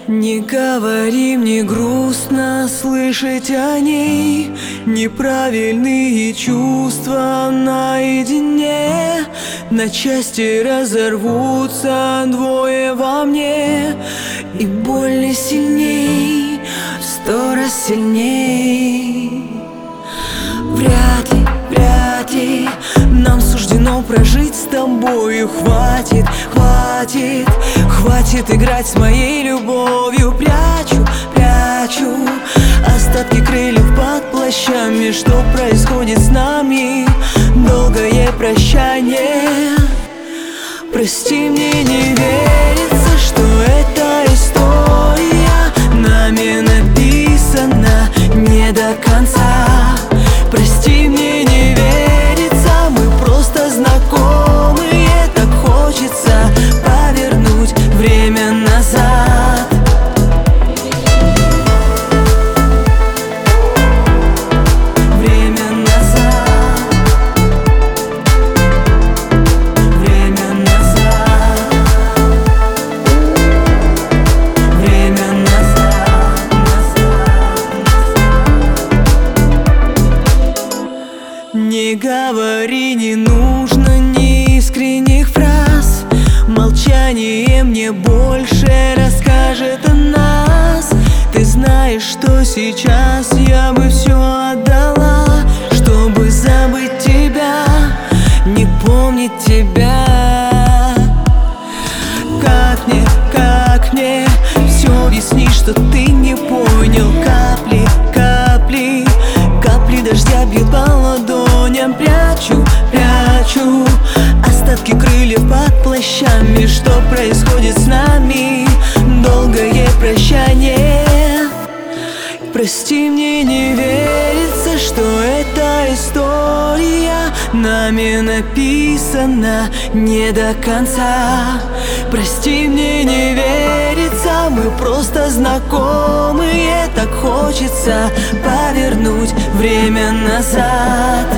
Не говори мне грустно слышать о ней. Неправильные чувства наедине на части разорвутся двое во мне, и больно сильней, в 100 раз сильней. Вряд ли нам суждено прожить с тобою. Хватит играть с моей любовью. Прячу остатки крыльев под плащами. Что происходит с нами? Долгое прощание. Прости, мне не верится, что эта история нами написана не до конца. Прости, мне не верится, мы просто знакомые. Так хочется повернуть время назад. Время назад. Время назад. Время назад. Не говори, не нужно неискренних фраз. Молчание мне больше расскажет о нас. Ты знаешь, что сейчас я бы все отдала, чтобы забыть тебя, не помнить тебя. Как мне все объяснить, что ты не понял? Капли дождя бьют по ладоням. Прячу остатки крыльев под плащами. Что происходит с нами? Долгое прощание. Прости, мне не верится, что эта история нами написана не до конца. Прости, мне не верится, мы просто знакомые. Так хочется повернуть время назад.